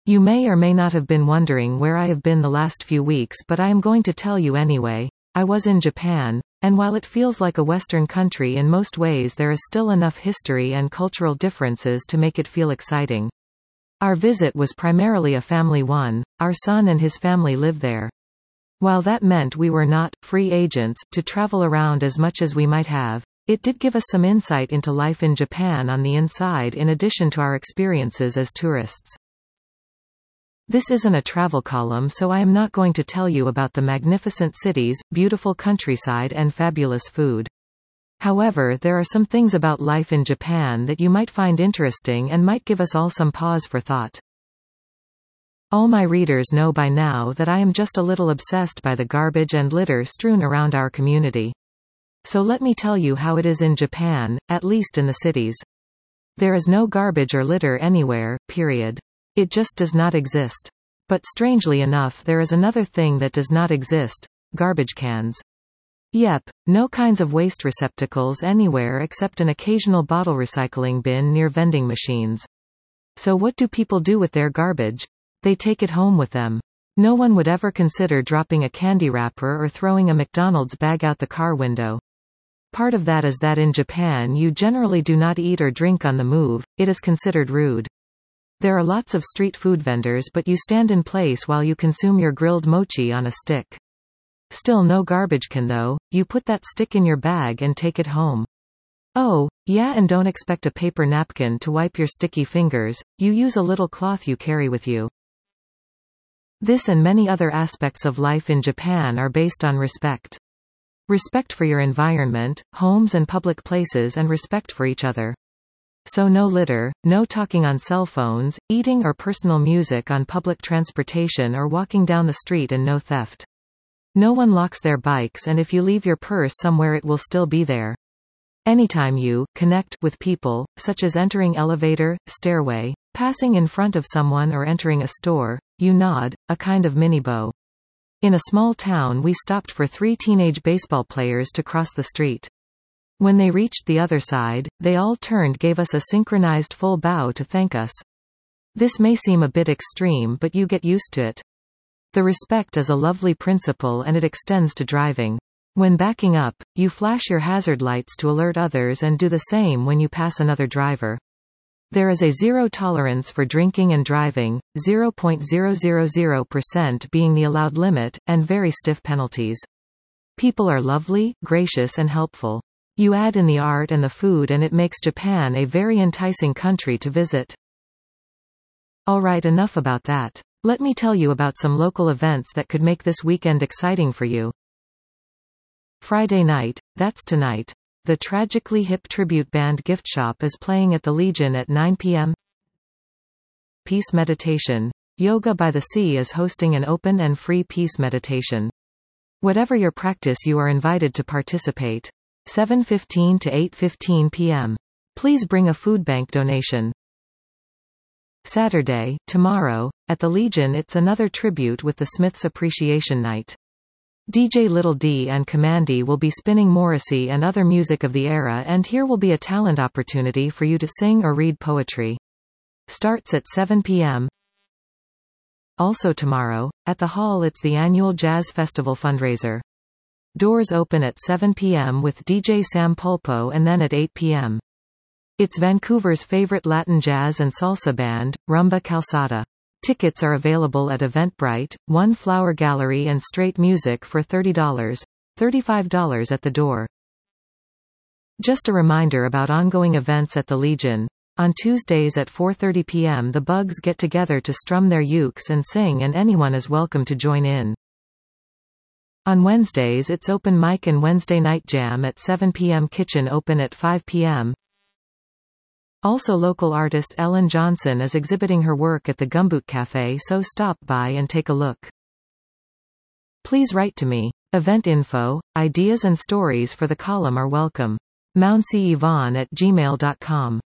You may or may not have been wondering where I have been the last few weeks, but I am going to tell you anyway. I was in Japan, and while it feels like a Western country in most ways, there is still enough history and cultural differences to make it feel exciting. Our visit was primarily a family one. Our son and his family live there. While that meant we were not free agents to travel around as much as we might have, it did give us some insight into life in Japan on the inside in addition to our experiences as tourists. This isn't a travel column, so I am not going to tell you about the magnificent cities, beautiful countryside and fabulous food. However, there are some things about life in Japan that you might find interesting and might give us all some pause for thought. All my readers know by now that I am just a little obsessed by the garbage and litter strewn around our community. So let me tell you how it is in Japan, at least in the cities. There is no garbage or litter anywhere, period. It just does not exist. But strangely enough, there is another thing that does not exist: garbage cans. Yep, no kinds of waste receptacles anywhere except an occasional bottle recycling bin near vending machines. So what do people do with their garbage? They take it home with them. No one would ever consider dropping a candy wrapper or throwing a McDonald's bag out the car window. Part of that is that in Japan you generally do not eat or drink on the move. It is considered rude. There are lots of street food vendors, but you stand in place while you consume your grilled mochi on a stick. Still no garbage can though. You put that stick in your bag and take it home. Oh, yeah, and don't expect a paper napkin to wipe your sticky fingers. You use a little cloth you carry with you. This and many other aspects of life in Japan are based on respect. Respect for your environment, homes and public places, and respect for each other. So no litter, no talking on cell phones, eating or personal music on public transportation or walking down the street, and no theft. No one locks their bikes, and if you leave your purse somewhere it will still be there. Anytime you connect with people, such as entering elevator, stairway, passing in front of someone or entering a store, you nod, a kind of mini bow. In a small town we stopped for 3 teenage baseball players to cross the street. When they reached the other side, they all turned, gave us a synchronized full bow to thank us. This may seem a bit extreme, but you get used to it. The respect is a lovely principle, and it extends to driving. When backing up, you flash your hazard lights to alert others and do the same when you pass another driver. There is a zero tolerance for drinking and driving, 0.000% being the allowed limit, and very stiff penalties. People are lovely, gracious and helpful. You add in the art and the food and it makes Japan a very enticing country to visit. Alright, enough about that. Let me tell you about some local events that could make this weekend exciting for you. Friday night, that's tonight. The Tragically Hip tribute band Gift Shop is playing at the Legion at 9 p.m. Peace Meditation. Yoga by the Sea is hosting an open and free peace meditation. Whatever your practice, you are invited to participate. 7:15 to 8:15 p.m. Please bring a food bank donation. Saturday, tomorrow, at the Legion it's another tribute with the Smiths Appreciation Night. DJ Little D and Commandy will be spinning Morrissey and other music of the era, and here will be a talent opportunity for you to sing or read poetry. Starts at 7 p.m. Also tomorrow, at the Hall it's the annual Jazz Festival fundraiser. Doors open at 7 p.m. with DJ Sam Pulpo, and then at 8 p.m. It's Vancouver's favorite Latin jazz and salsa band, Rumba Calzada. Tickets are available at Eventbrite, One Flower Gallery and Straight Music for $30, $35 at the door. Just a reminder about ongoing events at the Legion. On Tuesdays at 4:30 p.m. the Bugs get together to strum their ukes and sing, and anyone is welcome to join in. On Wednesdays it's open mic and Wednesday night jam at 7 p.m. Kitchen open at 5 p.m. Also local artist Ellen Johnson is exhibiting her work at the Gumboot Cafe, so stop by and take a look. Please write to me. Event info, ideas and stories for the column are welcome. mouncyyvonne@gmail.com